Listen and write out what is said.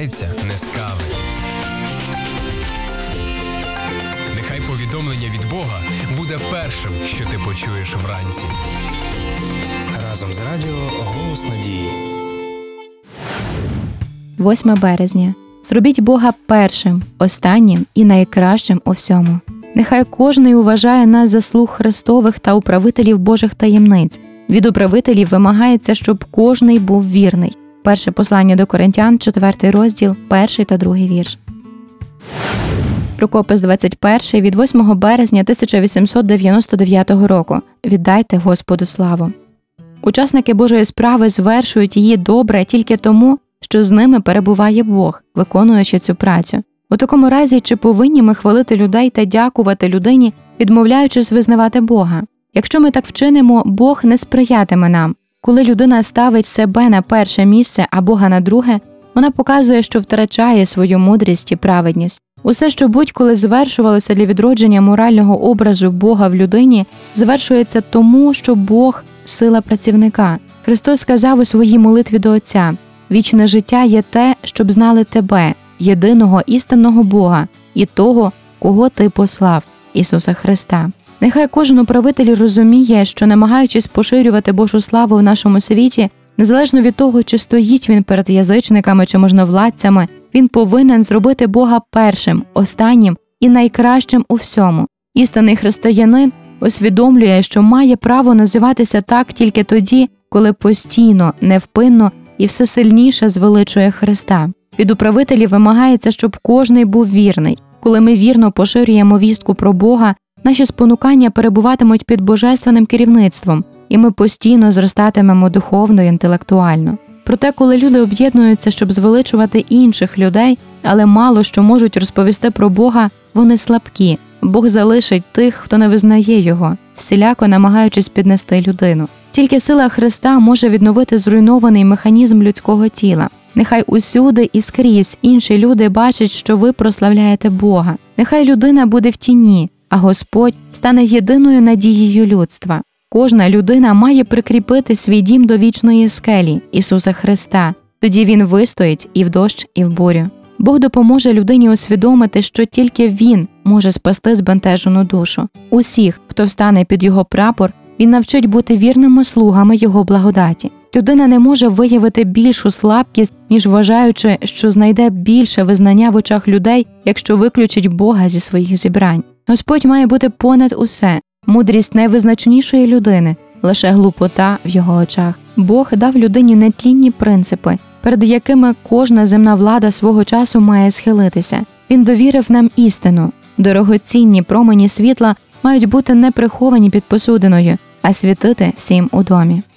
починається не з кави. Нехай повідомлення від Бога буде першим, що ти почуєш вранці. Разом з радіо «Голос надії». 8 березня. Зробіть Бога першим, останнім і найкращим у всьому. Нехай кожний уважає нас за слуг Христових та управителів Божих таємниць. Від управителів вимагається, щоб кожний був вірний. Перше послання до Коринтян, 4 розділ, 1 та 2 вірш. Рукопис 21 від 8 березня 1899 року. Віддайте Господу славу. Учасники Божої справи звершують її добре тільки тому, що з ними перебуває Бог, виконуючи цю працю. У такому разі, чи повинні ми хвалити людей та дякувати людині, відмовляючись визнавати Бога? Якщо ми так вчинимо, Бог не сприятиме нам. Коли людина ставить себе на перше місце, а Бога на друге, вона показує, що втрачає свою мудрість і праведність. Усе, що будь-коли звершувалося для відродження морального образу Бога в людині, звершується тому, що Бог – сила працівника. Христос сказав у своїй молитві до Отця: «Вічне життя є те, щоб знали Тебе, єдиного істинного Бога, і того, кого Ти послав, Ісуса Христа». Нехай кожен управитель розуміє, що, намагаючись поширювати Божу славу в нашому світі, незалежно від того, чи стоїть він перед язичниками чи можновладцями, він повинен зробити Бога першим, останнім і найкращим у всьому. Істинний християнин усвідомлює, що має право називатися так тільки тоді, коли постійно, невпинно і все сильніше звеличує Христа. Від управителів вимагається, щоб кожний був вірний. Коли ми вірно поширюємо вістку про Бога, наші спонукання перебуватимуть під божественним керівництвом, і ми постійно зростатимемо духовно і інтелектуально. Проте, коли люди об'єднуються, щоб звеличувати інших людей, але мало що можуть розповісти про Бога, вони слабкі. Бог залишить тих, хто не визнає Його, всіляко намагаючись піднести людину. Тільки сила Христа може відновити зруйнований механізм людського тіла. Нехай усюди і скрізь інші люди бачать, що ви прославляєте Бога. Нехай людина буде в тіні, а Господь стане єдиною надією людства. Кожна людина має прикріпити свій дім до вічної скелі – Ісуса Христа. Тоді Він вистоїть і в дощ, і в бурю. Бог допоможе людині усвідомити, що тільки Він може спасти збентежену душу. Усіх, хто встане під Його прапор, Він навчить бути вірними слугами Його благодаті. Людина не може виявити більшу слабкість, ніж вважаючи, що знайде більше визнання в очах людей, якщо виключить Бога зі своїх зібрань. Господь має бути понад усе. Мудрість найвизначнішої людини – лише глупота в Його очах. Бог дав людині нетлінні принципи, перед якими кожна земна влада свого часу має схилитися. Він довірив нам істину. Дорогоцінні промені світла мають бути не приховані під посудиною, а світити всім у домі.